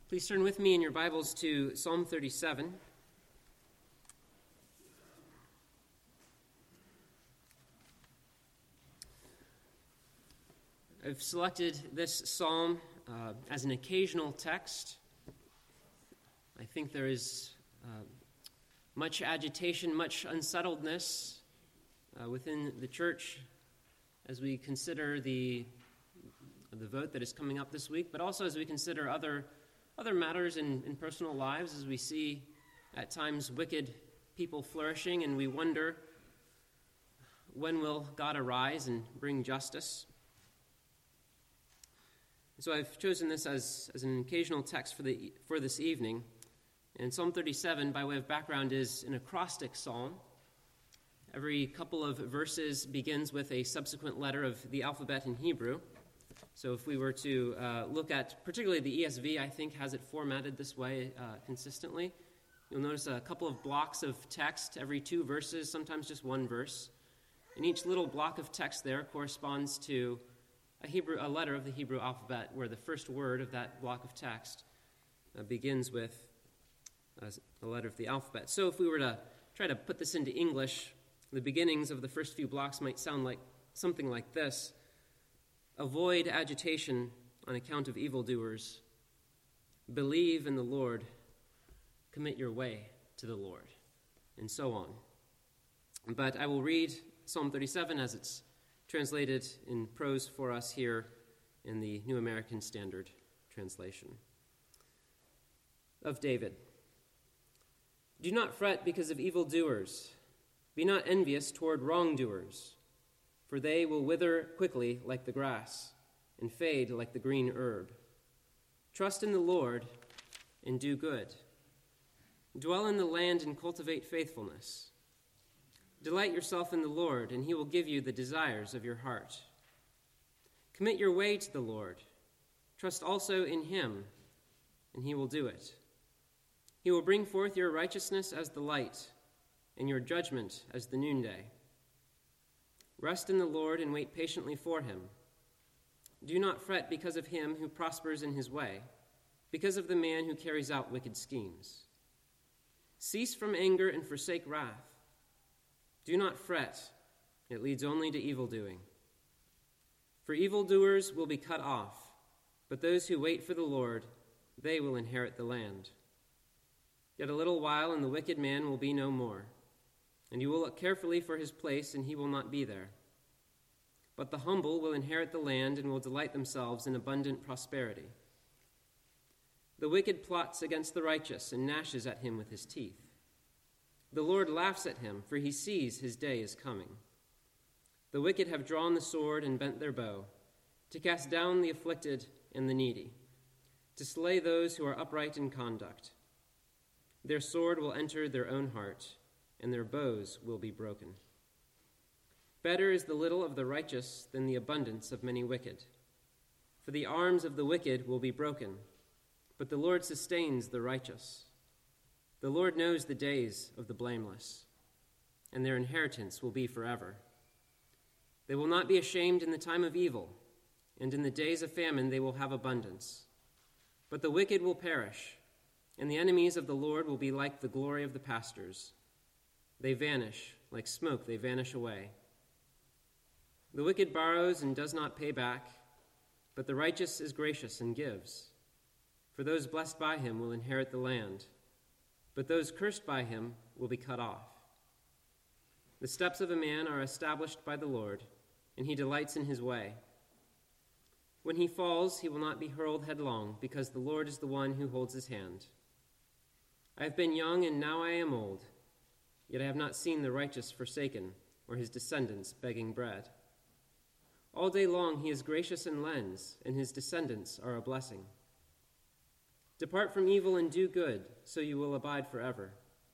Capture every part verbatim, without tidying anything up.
Please turn with me in your Bibles to Psalm thirty-seven. I've selected this psalm uh, as an occasional text. I think there is uh, much agitation, much unsettledness uh, within the church as we consider the, the vote that is coming up this week, but also as we consider other Other matters in, in personal lives, as we see at times wicked people flourishing, and we wonder, when will God arise and bring justice? So I've chosen this as, as an occasional text for the for this evening. And Psalm thirty-seven, by way of background, is an acrostic psalm. Every couple of verses begins with a subsequent letter of the alphabet in Hebrew. So if we were to uh, look at, particularly the E S V, I think has it formatted this way uh, consistently. You'll notice a couple of blocks of text every two verses, sometimes just one verse. And each little block of text there corresponds to a Hebrew, a letter of the Hebrew alphabet, where the first word of that block of text uh, begins with uh, a letter of the alphabet. So if we were to try to put this into English, the beginnings of the first few blocks might sound like something like this. Avoid agitation on account of evildoers. Believe in the Lord. Commit your way to the Lord. And so on. But I will read Psalm thirty-seven as it's translated in prose for us here in the New American Standard Translation. Of David. Do not fret because of evildoers. Be not envious toward wrongdoers. For they will wither quickly like the grass, and fade like the green herb. Trust in the Lord, and do good. Dwell in the land and cultivate faithfulness. Delight yourself in the Lord, and he will give you the desires of your heart. Commit your way to the Lord. Trust also in him, and he will do it. He will bring forth your righteousness as the light, and your judgment as the noonday. Rest in the Lord and wait patiently for him. Do not fret because of him who prospers in his way, because of the man who carries out wicked schemes. Cease from anger and forsake wrath. Do not fret, it leads only to evildoing. For evildoers will be cut off, but those who wait for the Lord, they will inherit the land. Yet a little while and the wicked man will be no more. And you will look carefully for his place, and he will not be there. But the humble will inherit the land and will delight themselves in abundant prosperity. The wicked plots against the righteous and gnashes at him with his teeth. The Lord laughs at him, for he sees his day is coming. The wicked have drawn the sword and bent their bow, to cast down the afflicted and the needy, to slay those who are upright in conduct. Their sword will enter their own heart, and their bows will be broken. Better is the little of the righteous than the abundance of many wicked. For the arms of the wicked will be broken, but the Lord sustains the righteous. The Lord knows the days of the blameless, and their inheritance will be forever. They will not be ashamed in the time of evil, and in the days of famine they will have abundance. But the wicked will perish, and the enemies of the Lord will be like the glory of the pastors. They vanish, like smoke they vanish away. The wicked borrows and does not pay back, but the righteous is gracious and gives. For those blessed by him will inherit the land, but those cursed by him will be cut off. The steps of a man are established by the Lord, and he delights in his way. When he falls, he will not be hurled headlong, because the Lord is the one who holds his hand. I have been young, and now I am old. Yet I have not seen the righteous forsaken, or his descendants begging bread. All day long he is gracious and lends, and his descendants are a blessing. Depart from evil and do good, so you will abide forever.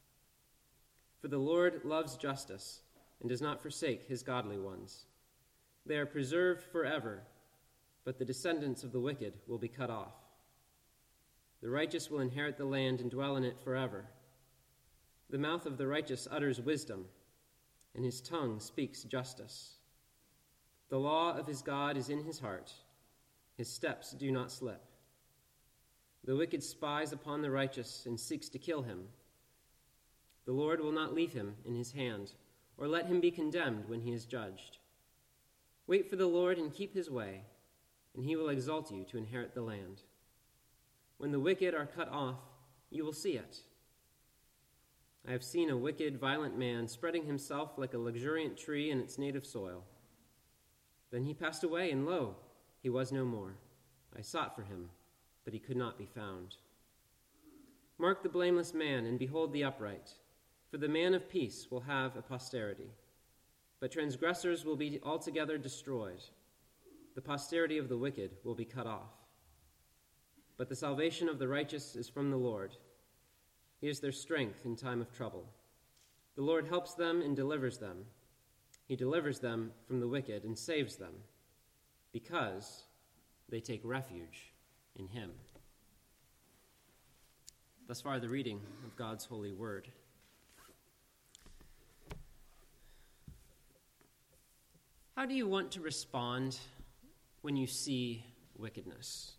For the Lord loves justice, and does not forsake his godly ones. They are preserved forever, but the descendants of the wicked will be cut off. The righteous will inherit the land and dwell in it forever. The mouth of the righteous utters wisdom, and his tongue speaks justice. The law of his God is in his heart. His steps do not slip. The wicked spies upon the righteous and seeks to kill him. The Lord will not leave him in his hand, or let him be condemned when he is judged. Wait for the Lord and keep his way, and he will exalt you to inherit the land. When the wicked are cut off, you will see it. I have seen a wicked, violent man spreading himself like a luxuriant tree in its native soil. Then he passed away, and lo, he was no more. I sought for him, but he could not be found. Mark the blameless man, and behold the upright, for the man of peace will have a posterity. But transgressors will be altogether destroyed. The posterity of the wicked will be cut off. But the salvation of the righteous is from the Lord. He is their strength in time of trouble. The Lord helps them and delivers them. He delivers them from the wicked and saves them, because they take refuge in him. Thus far, the reading of God's holy word. How do you want to respond when you see wickedness?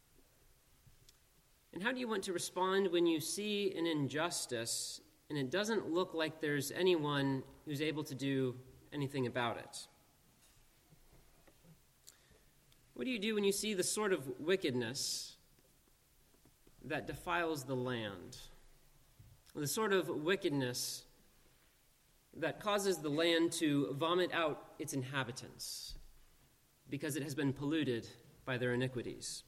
And how do you want to respond when you see an injustice and it doesn't look like there's anyone who's able to do anything about it? What do you do when you see the sort of wickedness that defiles the land? The sort of wickedness that causes the land to vomit out its inhabitants because it has been polluted by their iniquities.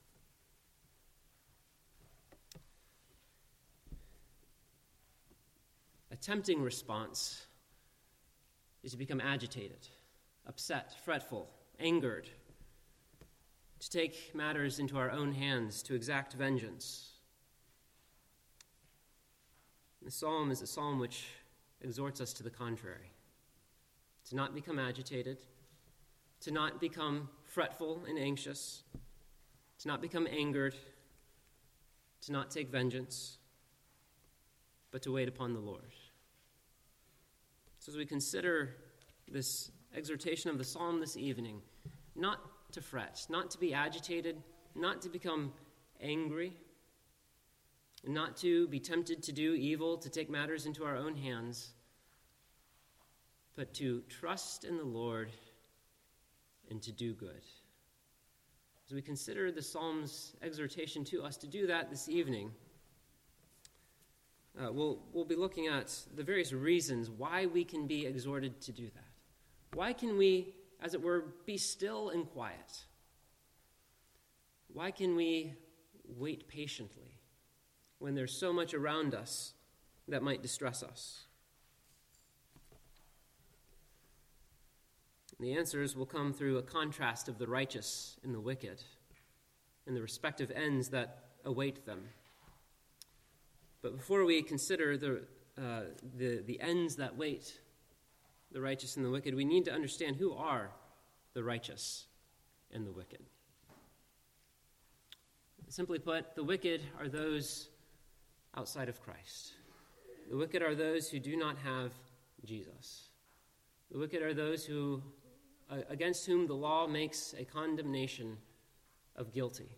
A tempting response is to become agitated, upset, fretful, angered, to take matters into our own hands, to exact vengeance. The psalm is a psalm which exhorts us to the contrary, to not become agitated, to not become fretful and anxious, to not become angered, to not take vengeance, but to wait upon the Lord. So as we consider this exhortation of the psalm this evening, not to fret, not to be agitated, not to become angry, not to be tempted to do evil, to take matters into our own hands, but to trust in the Lord and to do good. As we consider the psalm's exhortation to us to do that this evening, uh, we'll, we'll be looking at the various reasons why we can be exhorted to do that. Why can we, as it were, be still and quiet? Why can we wait patiently when there's so much around us that might distress us? And the answers will come through a contrast of the righteous and the wicked and the respective ends that await them. But before we consider the, uh, the, the ends that wait the righteous and the wicked, we need to understand who are the righteous and the wicked. Simply put, the wicked are those outside of Christ. The wicked are those who do not have Jesus. The wicked are those who, uh, against whom the law makes a condemnation of guilty.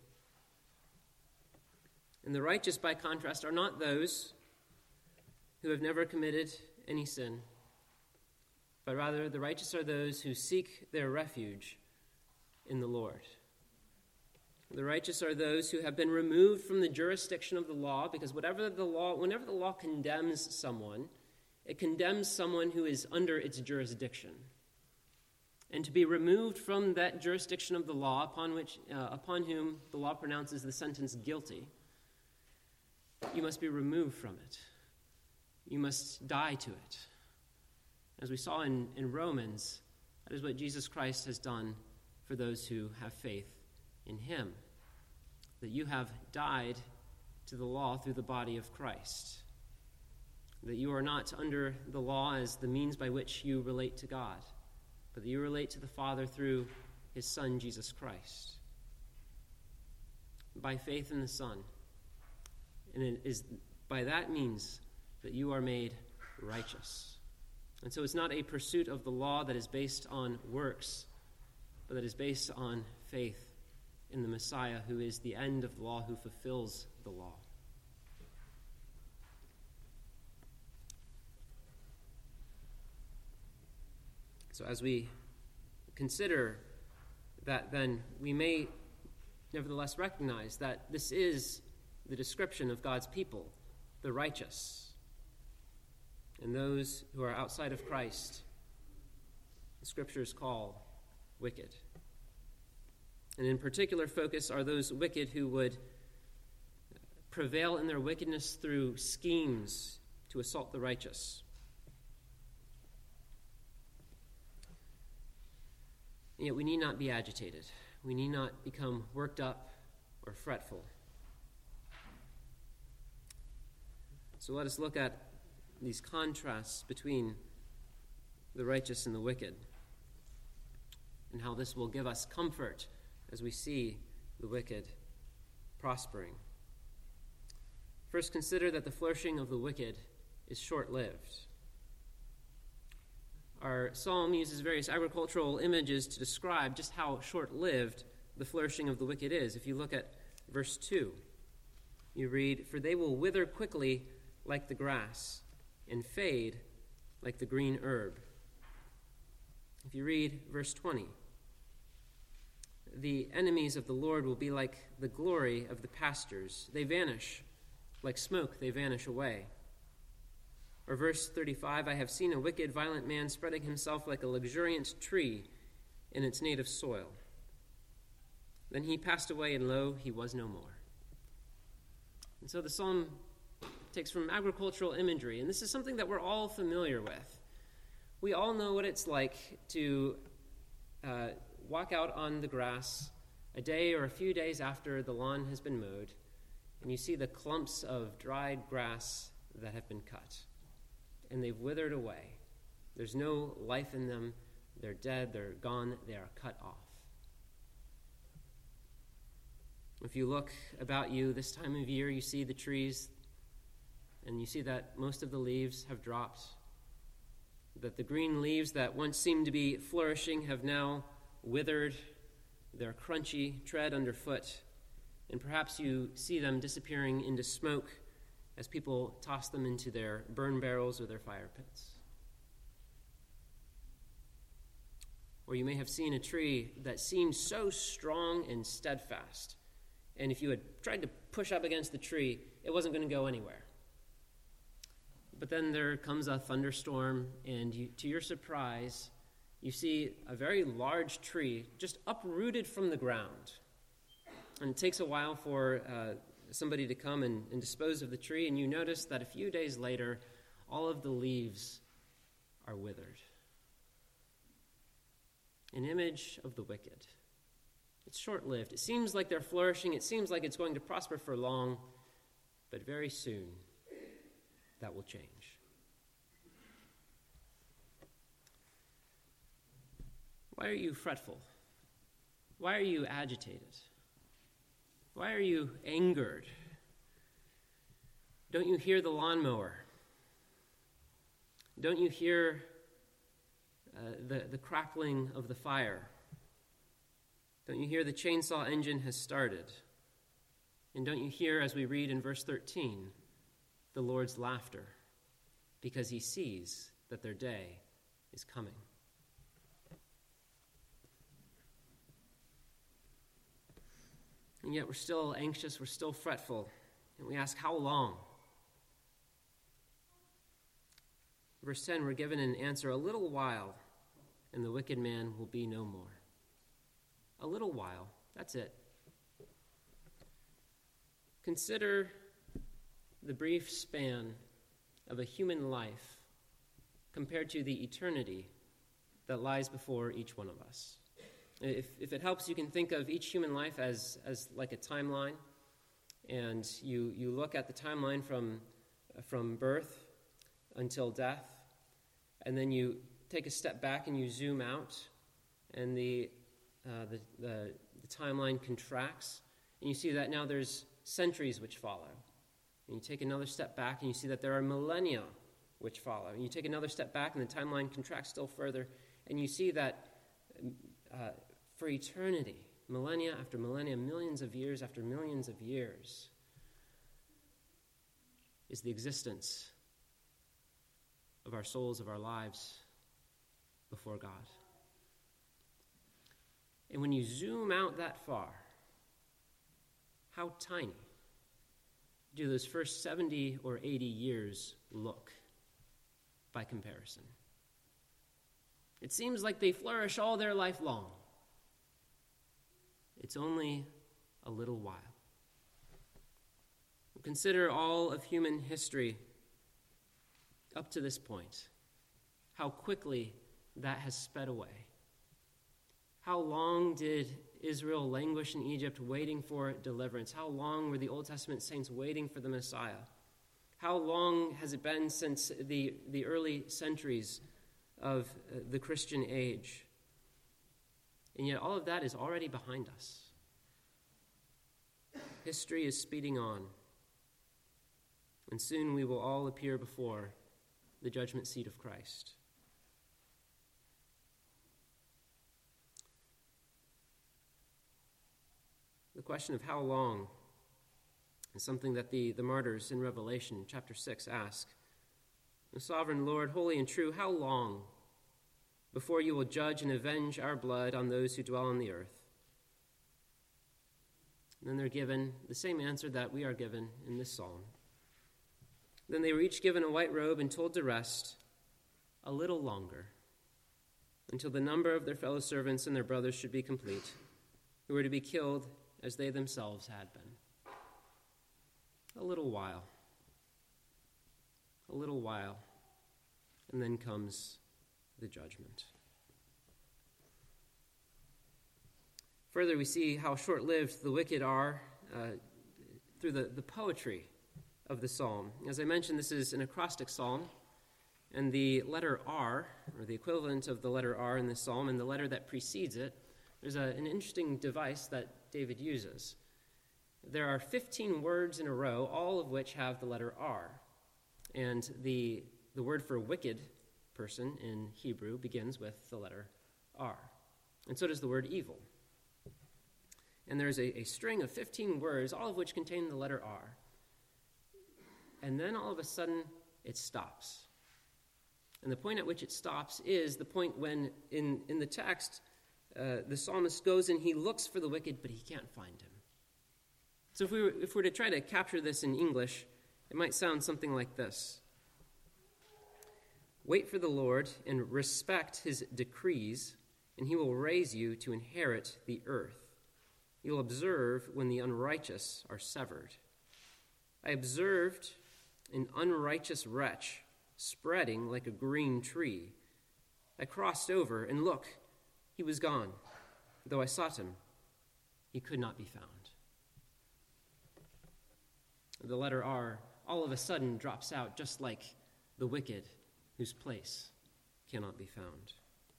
And the righteous, by contrast, are not those who have never committed any sin, but rather the righteous are those who seek their refuge in the Lord. The righteous are those who have been removed from the jurisdiction of the law, because whatever the law, whenever the law condemns someone, it condemns someone who is under its jurisdiction. And to be removed from that jurisdiction of the law upon which, uh, upon whom the law pronounces the sentence guilty, you must be removed from it. You must die to it. As we saw in, in Romans, that is what Jesus Christ has done for those who have faith in him. That you have died to the law through the body of Christ. That you are not under the law as the means by which you relate to God, but that you relate to the Father through his Son, Jesus Christ. By faith in the Son. And it is by that means that you are made righteous. And so it's not a pursuit of the law that is based on works, but that is based on faith in the Messiah, who is the end of the law, who fulfills the law. So as we consider that, then we may nevertheless recognize that this is the description of God's people, the righteous, and those who are outside of Christ, the Scriptures call wicked. And in particular focus are those wicked who would prevail in their wickedness through schemes to assault the righteous. And yet we need not be agitated. We need not become worked up or fretful. So let us look at these contrasts between the righteous and the wicked, and how this will give us comfort as we see the wicked prospering. First, consider that the flourishing of the wicked is short-lived. Our psalm uses various agricultural images to describe just how short-lived the flourishing of the wicked is. If you look at verse two, you read, "For they will wither quickly like the grass, and fade like the green herb." If you read verse twenty, "The enemies of the Lord will be like the glory of the pastures. They vanish. Like smoke, they vanish away." Or verse thirty-five, "I have seen a wicked, violent man spreading himself like a luxuriant tree in its native soil. Then he passed away, and lo, he was no more." And so the psalm takes from agricultural imagery, and this is something that we're all familiar with. We all know what it's like to uh, walk out on the grass a day or a few days after the lawn has been mowed, and you see the clumps of dried grass that have been cut, and they've withered away. There's no life in them. They're dead. They're gone. They are cut off. If you look about you this time of year, you see the trees, and you see that most of the leaves have dropped, that the green leaves that once seemed to be flourishing have now withered. They're crunchy, tread underfoot, and perhaps you see them disappearing into smoke as people toss them into their burn barrels or their fire pits. Or you may have seen a tree that seemed so strong and steadfast, and if you had tried to push up against the tree, it wasn't going to go anywhere. But then there comes a thunderstorm, and you, to your surprise, you see a very large tree just uprooted from the ground. And it takes a while for uh, somebody to come and, and dispose of the tree, and you notice that a few days later, all of the leaves are withered. An image of the wicked. It's short-lived. It seems like they're flourishing. It seems like it's going to prosper for long, but very soon that will change. Why are you fretful? Why are you agitated? Why are you angered? Don't you hear the lawnmower? Don't you hear uh, the, the crackling of the fire? Don't you hear the chainsaw engine has started? And don't you hear, as we read in verse thirteen, the Lord's laughter, because he sees that their day is coming? And yet we're still anxious, we're still fretful, and we ask, how long? Verse ten, we're given an answer, a little while, and the wicked man will be no more. A little while, that's it. Consider the brief span of a human life compared to the eternity that lies before each one of us. If, if it helps, you can think of each human life as, as like a timeline, and you, you look at the timeline from, from birth until death, and then you take a step back and you zoom out, and the, uh, the, the, the timeline contracts, and you see that now there's centuries which follow. And you take another step back, and you see that there are millennia which follow. And you take another step back, and the timeline contracts still further, and you see that uh, for eternity, millennia after millennia, millions of years after millions of years, is the existence of our souls, of our lives before God. And when you zoom out that far, how tiny do those first seventy or eighty years look by comparison? It seems like they flourish all their life long. It's only a little while. Consider all of human history up to this point, how quickly that has sped away. How long did Israel languish in Egypt waiting for deliverance? How long were the Old Testament saints waiting for the Messiah? How long has it been since the, the early centuries of the Christian age? And yet all of that is already behind us. History is speeding on. And soon we will all appear before the judgment seat of Christ. The question of how long is something that the, the martyrs in Revelation chapter six ask. The sovereign Lord, holy and true, how long before you will judge and avenge our blood on those who dwell on the earth? And then they're given the same answer that we are given in this psalm. Then they were each given a white robe and told to rest a little longer, until the number of their fellow servants and their brothers should be complete, who were to be killed as they themselves had been. A little while. A little while. And then comes the judgment. Further, we see how short-lived the wicked are uh, through the, the poetry of the psalm. As I mentioned, this is an acrostic psalm, and the letter R, or the equivalent of the letter R in this psalm, and the letter that precedes it, there's a, an interesting device that David uses. There are fifteen words in a row, all of which have the letter R. And the, the word for wicked person in Hebrew begins with the letter R. And so does the word evil. And there's a, a string of fifteen words, all of which contain the letter R. And then all of a sudden, it stops. And the point at which it stops is the point when, in, in the text, uh, the psalmist goes and he looks for the wicked, but he can't find him. So if we were, if we were to try to capture this in English, it might sound something like this. Wait for the Lord and respect his decrees, and he will raise you to inherit the earth. You'll observe when the unrighteous are severed. I observed an unrighteous wretch spreading like a green tree. I crossed over, and look, he was gone. Though I sought him, he could not be found. The letter R all of a sudden drops out, just like the wicked whose place cannot be found.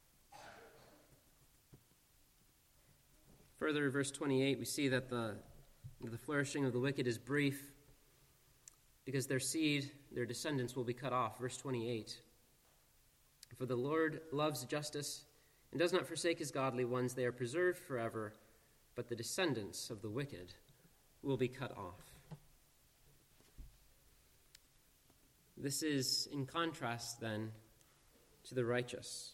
Further, verse twenty-eight, we see that the, the flourishing of the wicked is brief, because their seed, their descendants, will be cut off. Verse twenty-eight. For the Lord loves justice and does not forsake his godly ones. They are preserved forever, but the descendants of the wicked will be cut off. This is in contrast, then, to the righteous.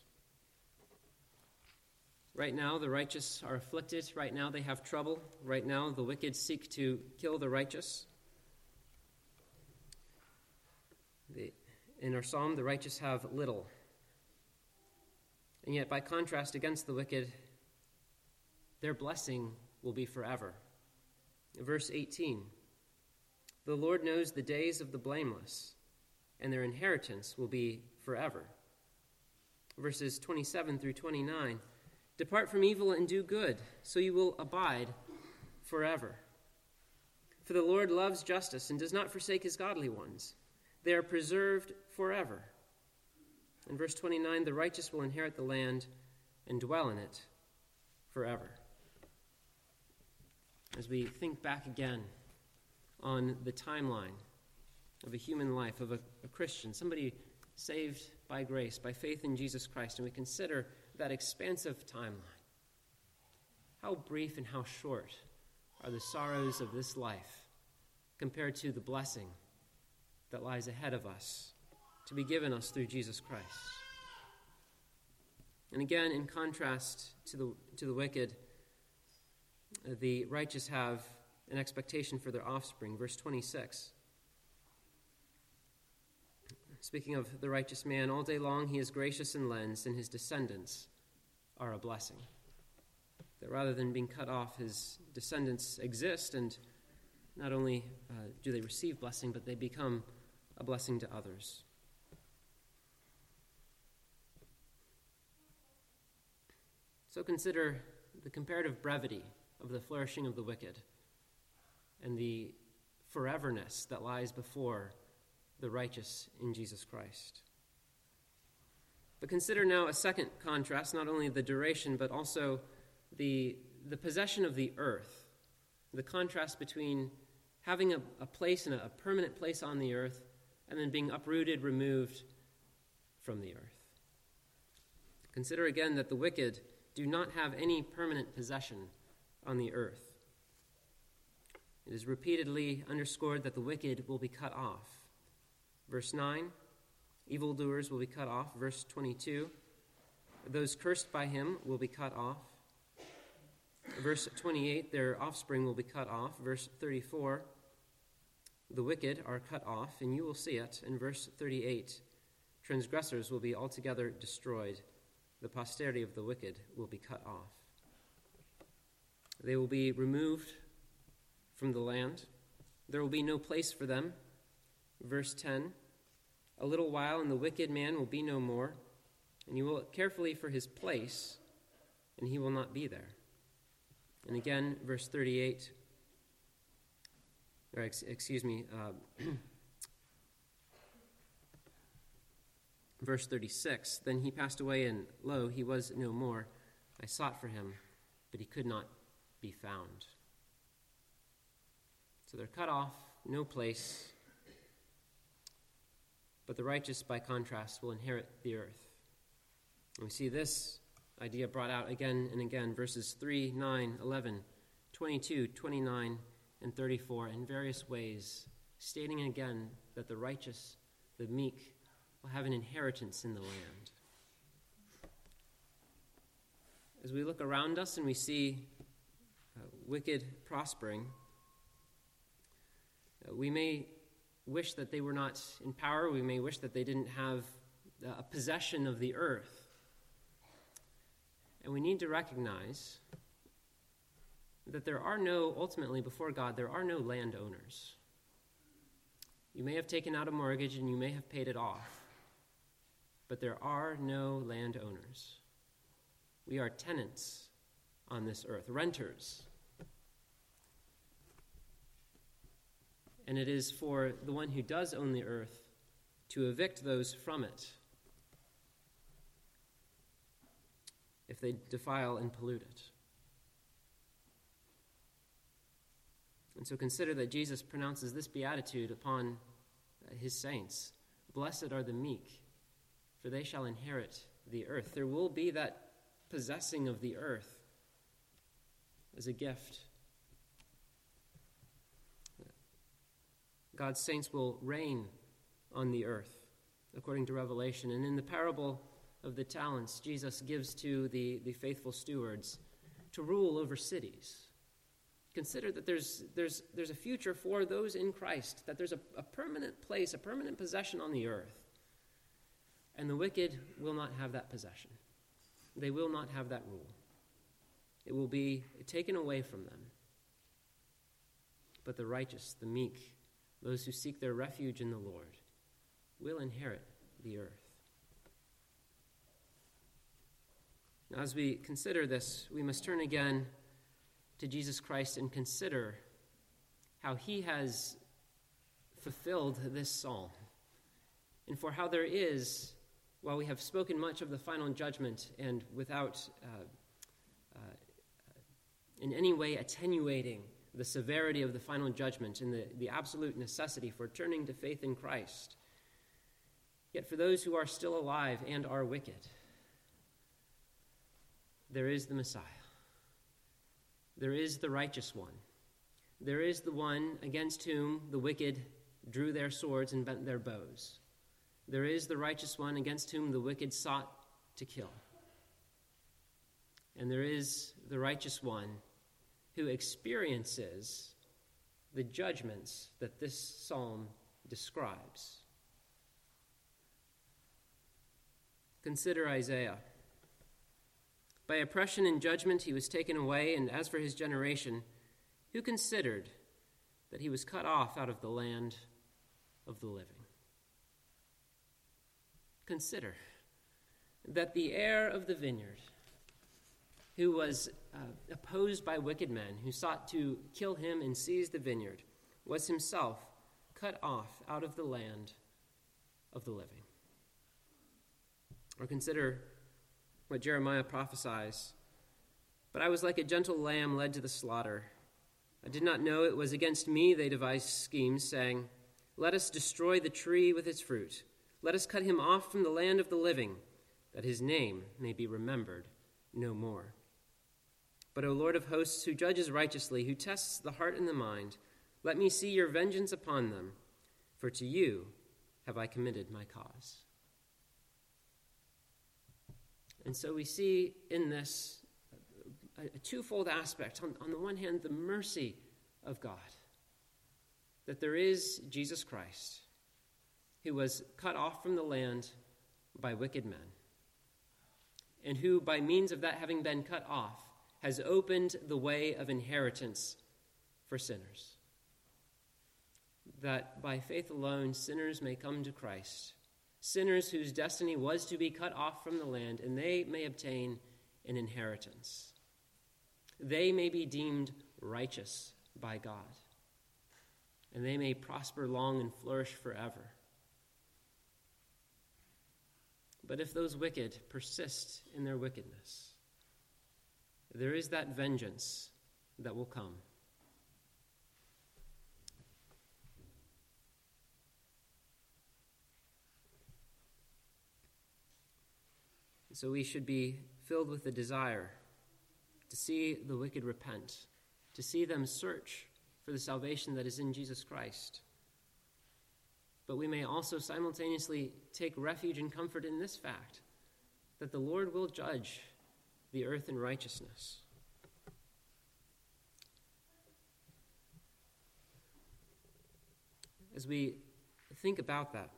Right now, the righteous are afflicted. Right now, they have trouble. Right now, the wicked seek to kill the righteous. The, in our psalm, the righteous have little. And yet, by contrast against the wicked, their blessing will be forever. Verse eighteen, the Lord knows the days of the blameless, and their inheritance will be forever. Verses twenty-seven through twenty-nine, depart from evil and do good, so you will abide forever. For the Lord loves justice and does not forsake his godly ones. They are preserved forever. In verse twenty-nine, the righteous will inherit the land and dwell in it forever. As we think back again on the timeline of a human life, of a, a Christian, somebody saved by grace, by faith in Jesus Christ, and we consider that expansive timeline, how brief and how short are the sorrows of this life compared to the blessing that lies ahead of us, to be given us through Jesus Christ. And again, in contrast to the to the wicked, the righteous have an expectation for their offspring. Verse twenty-six. Speaking of the righteous man, all day long he is gracious and lends, and his descendants are a blessing. That rather than being cut off, his descendants exist, and not only uh, do they receive blessing, but they become a blessing to others. So consider the comparative brevity of the flourishing of the wicked and the foreverness that lies before the righteous in Jesus Christ. But consider now a second contrast, not only the duration, but also the, the possession of the earth, the contrast between having a, a place and a, a permanent place on the earth and then being uprooted, removed from the earth. Consider again that the wicked do not have any permanent possession on the earth. It is repeatedly underscored that the wicked will be cut off. Verse nine, evildoers will be cut off. Verse twenty-two, those cursed by him will be cut off. Verse twenty-eight, their offspring will be cut off. Verse thirty-four, the wicked are cut off, and you will see it. In verse thirty-eight, transgressors will be altogether destroyed. The posterity of the wicked will be cut off. They will be removed from the land. There will be no place for them. Verse ten, a little while and the wicked man will be no more, and you will look carefully for his place, and he will not be there. And again, verse thirty-eight, or ex- excuse me, uh, verse thirty-six, then he passed away, and lo, he was no more. I sought for him, but he could not be found. So they're cut off, no place. But the righteous, by contrast, will inherit the earth. And we see this idea brought out again and again, verses three, nine, eleven, twenty-two, twenty-nine, and thirty-four, in various ways, stating again that the righteous, the meek, will have an inheritance in the land. As we look around us and we see uh, wicked prospering, uh, we may wish that they were not in power. We may wish that they didn't have a possession of the earth. And we need to recognize that there are no, ultimately before God, there are no landowners. You may have taken out a mortgage and you may have paid it off, but there are no landowners. We are tenants on this earth, renters. And it is for the one who does own the earth to evict those from it if they defile and pollute it. And so consider that Jesus pronounces this beatitude upon his saints. Blessed are the meek, for they shall inherit the earth. There will be that possessing of the earth as a gift. God's saints will reign on the earth, according to Revelation. And in the parable of the talents, Jesus gives to the, the faithful stewards to rule over cities. Consider that there's, there's, there's a future for those in Christ, that there's a, a permanent place, a permanent possession on the earth. And the wicked will not have that possession. They will not have that rule. It will be taken away from them. But the righteous, the meek, those who seek their refuge in the Lord, will inherit the earth. Now, as we consider this, we must turn again to Jesus Christ and consider how he has fulfilled this psalm, and for how there is, while we have spoken much of the final judgment and without uh, uh, in any way attenuating the severity of the final judgment and the, the absolute necessity for turning to faith in Christ, yet for those who are still alive and are wicked, there is the Messiah. there is the righteous one. There is the one against whom the wicked drew their swords and bent their bows. There is the righteous one against whom the wicked sought to kill. And there is the righteous one who experiences the judgments that this psalm describes. Consider Isaiah. By oppression and judgment he was taken away, and as for his generation, who considered that he was cut off out of the land of the living? Consider that the heir of the vineyard, who was uh, opposed by wicked men who sought to kill him and seize the vineyard, was himself cut off out of the land of the living. Or consider what Jeremiah prophesies. But I was like a gentle lamb led to the slaughter. I did not know it was against me they devised schemes, saying, let us destroy the tree with its fruit. Let us cut him off from the land of the living, that his name may be remembered no more. But, O Lord of hosts, who judges righteously, who tests the heart and the mind, let me see your vengeance upon them, for to you have I committed my cause. And so we see in this a, a twofold aspect. On, on the one hand, the mercy of God, that there is Jesus Christ, who was cut off from the land by wicked men, and who, by means of that having been cut off, has opened the way of inheritance for sinners. That by faith alone, sinners may come to Christ, sinners whose destiny was to be cut off from the land, and they may obtain an inheritance. They may be deemed righteous by God, and they may prosper long and flourish forever. But if those wicked persist in their wickedness, there is that vengeance that will come. So we should be filled with the desire to see the wicked repent, to see them search for the salvation that is in Jesus Christ. But we may also simultaneously take refuge and comfort in this fact, that the Lord will judge the earth in righteousness. As we think about that,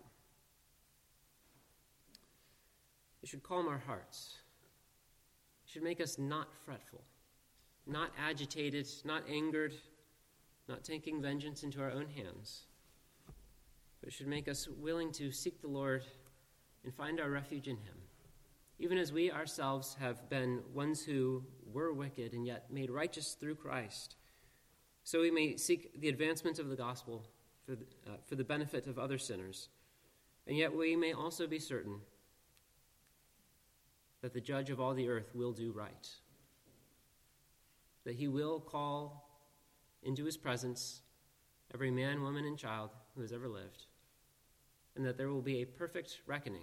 it should calm our hearts. It should make us not fretful, not agitated, not angered, not taking vengeance into our own hands. But it should make us willing to seek the Lord and find our refuge in him, even as we ourselves have been ones who were wicked and yet made righteous through Christ, so we may seek the advancement of the gospel for the, uh, for the benefit of other sinners, and yet we may also be certain that the judge of all the earth will do right, that he will call into his presence every man, woman, and child who has ever lived, and that there will be a perfect reckoning,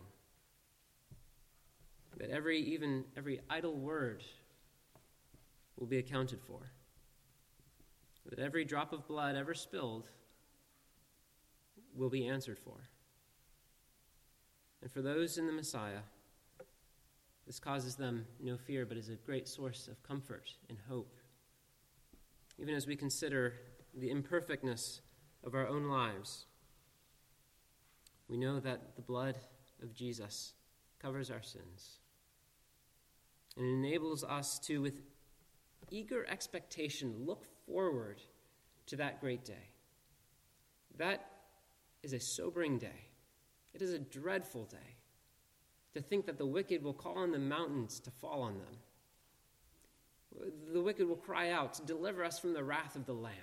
that every, even every idle word will be accounted for, that every drop of blood ever spilled will be answered for. And for those in the Messiah, this causes them no fear, but is a great source of comfort and hope, even as we consider the imperfectness of our own lives. We know that the blood of Jesus covers our sins and enables us to, with eager expectation, look forward to that great day. That is a sobering day. It is a dreadful day to think that the wicked will call on the mountains to fall on them. The wicked will cry out, deliver us from the wrath of the Lamb.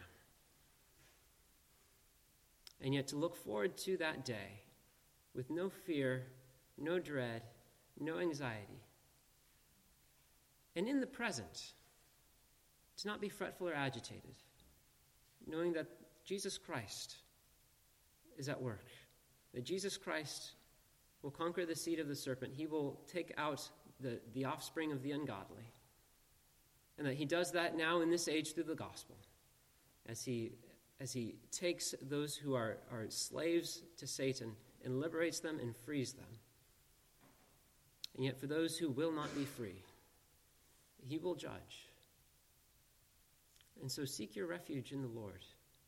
And yet to look forward to that day with no fear, no dread, no anxiety. And in the present, to not be fretful or agitated, knowing that Jesus Christ is at work, that Jesus Christ will conquer the seed of the serpent. He will take out the, the offspring of the ungodly. And that he does that now in this age through the gospel, as he as he takes those who are, are slaves to Satan and liberates them and frees them. And yet for those who will not be free, he will judge. And so seek your refuge in the Lord.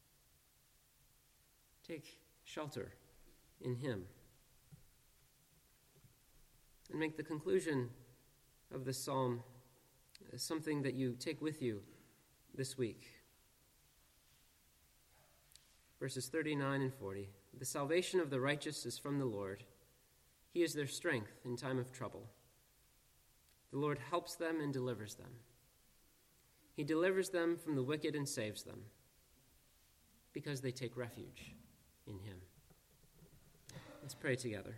Take shelter in him. And make the conclusion of this psalm something that you take with you this week. Verses thirty-nine and forty. The salvation of the righteous is from the Lord. He is their strength in time of trouble. The Lord helps them and delivers them. He delivers them from the wicked and saves them, because they take refuge in him. Let's pray together.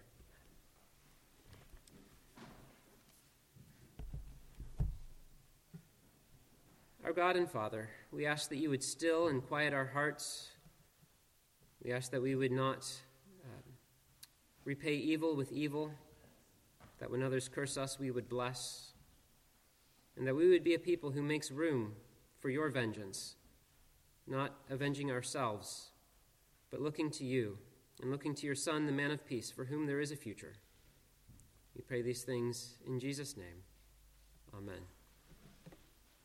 Our God and Father, we ask that you would still and quiet our hearts. We ask that we would not uh, repay evil with evil, that when others curse us, we would bless, and that we would be a people who makes room for your vengeance, not avenging ourselves, but looking to you and looking to your Son, the man of peace, for whom there is a future. We pray these things in Jesus' name. Amen.